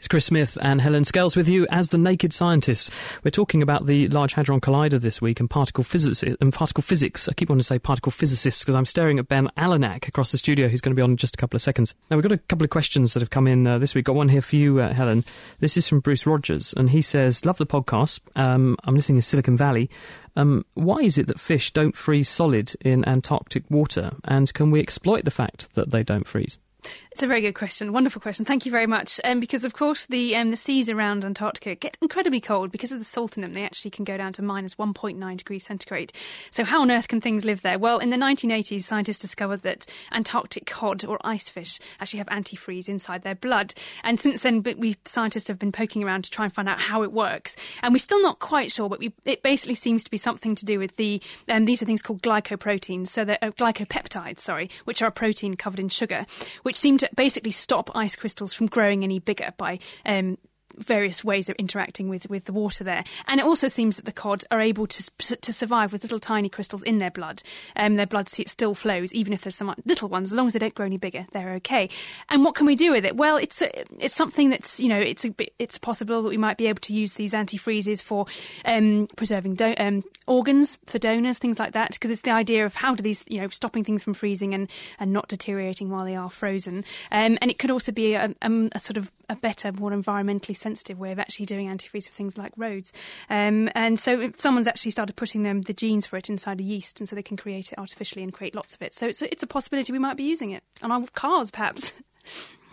It's Chris Smith and Helen Scales with you as the Naked Scientists. We're talking about the Large Hadron Collider this week and particle physics. I keep wanting to say particle physicists because I'm staring at Ben Alanak across the studio, who's going to be on in just a couple of seconds. Now, we've got a couple of questions that have come in this week. Got one here for you, Helen. This is from Bruce Rogers, and he says, love the podcast. I'm listening in Silicon Valley. Why is it that fish don't freeze solid in Antarctic water, and can we exploit the fact that they don't freeze? It's a very good question, wonderful question. Thank you very much. Because, of course, the seas around Antarctica get incredibly cold. Because of the salt in them, they actually can go down to minus 1.9 degrees centigrade. So how on earth can things live there? Well, in the 1980s, scientists discovered that Antarctic cod, or ice fish, actually have antifreeze inside their blood. And since then, scientists have been poking around to try and find out how it works. And we're still not quite sure, but it basically seems to be something to do with these are things called glycoproteins, so they're glycopeptides, which are a protein covered in sugar, which seem to basically stop ice crystals from growing any bigger by various ways of interacting with the water there. And it also seems that the cod are able to survive with little tiny crystals in their blood. Their blood still flows, even if there's some little ones. As long as they don't grow any bigger, they're okay. And what can we do with it? Well, it's something that's, it's possible that we might be able to use these antifreezes for preserving organs for donors, things like that, because it's the idea of how do these, stopping things from freezing and not deteriorating while they are frozen. And it could also be a sort of a better, more environmentally sensitive way of actually doing antifreeze for things like roads. And so someone's actually started putting the genes for it inside a yeast, and so they can create it artificially and create lots of it. So it's a possibility we might be using it on our cars, perhaps.